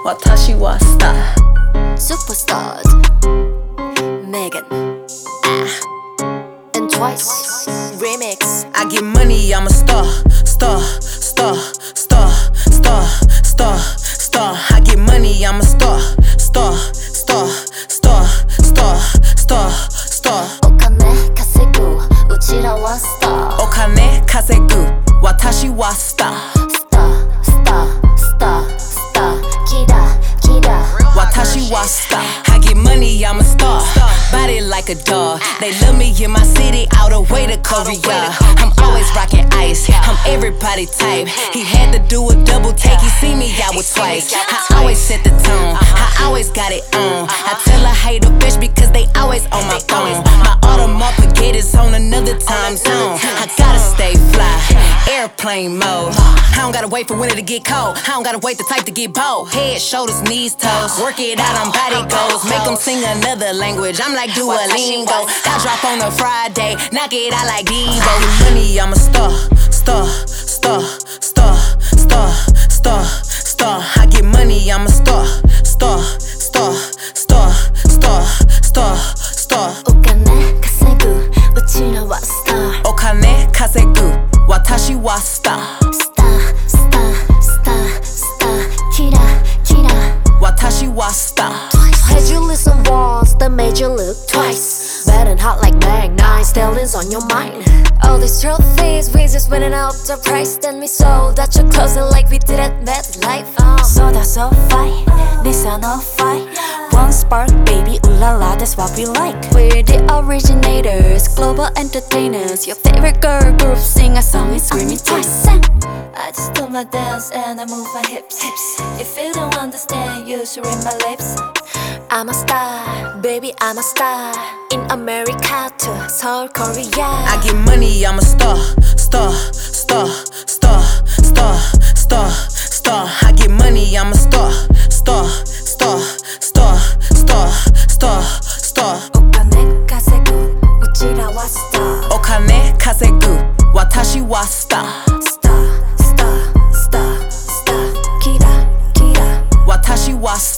私はスター Superstars Megan and Twice Remix. I get money, I'm a star, star, star, star, star, star, star. I get money, I'm a star, star, star, star, star, star, star. お金稼ぐうちらはスター。 お金稼ぐ私はスター。 スタースタースタースターキラキラ私はスター。I get money, I'm a star. Body like a dog. They love me in my city, all the way to Korea. I'm always rocking ice. I'm everybody type. He had to do a double take. He see me out with Twice. I always set the tone. I always got it on. I tell a hater bitch because they always on my phone. My Audemars Piguet's on another time zone. I gotta stay fly. Airplane mode. I don't gotta wait for winter to get cold. I don't gotta wait the type to get bold. Head, shoulders, knees, toes. Work it out on body goals. Make them sing another language. I'm like Duolingo. I drop on a Friday. Knock it out like Devo. Money, I'm a star. Star, star, star, star, star, star. I get money, I'm a star. Star, star, star, star, star, star. お金稼ぐうちらはスター。 お金稼ぐ私はスター。 スタースタースタースターキラキラ私はスター。 Had you listen once that made you look twice? Bad and hot like Mag 9 Stallions on your mind. All these trophies we just winning up the price. Then we sold out your closet like we did at MetLife. So that's so fine, this are no fight. One spark baby, ooh la la, that's what we like. We're the originators, global entertainers. Your favorite girl group sing a song and scream it twice. I just do my dance and I move my hips. If you don't understand, you should read my lips. I'm a star, baby, I'm a star. In America to Seoul, Korea. I get money, I'm a star. Star, star, star, star, star, star. I get money, I'm a star. Star, star, star, star, star, star. お金稼ぐうちらはスター。 お金稼ぐ私はスター。 スタースタースタースターキラキラ私はスター。